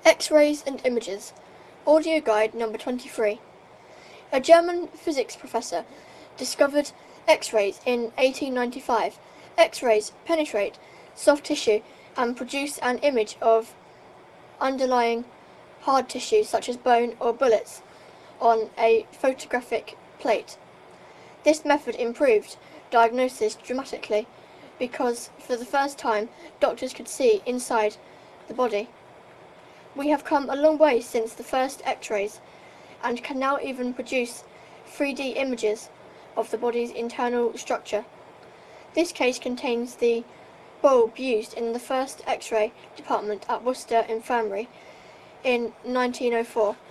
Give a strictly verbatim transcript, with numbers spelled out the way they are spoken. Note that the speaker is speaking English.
X-rays and images. Audio guide number twenty-three. A German physics professor discovered X-rays in eighteen ninety-five. X-rays penetrate soft tissue and produce an image of underlying hard tissue such as bone or bullets on a photographic plate. This method improved diagnosis dramatically because for the first time doctors could see inside the body. We have come a long way since the first X-rays and can now even produce three D images of the body's internal structure. This case contains the bulb used in the first X-ray department at Worcester Infirmary in nineteen oh four.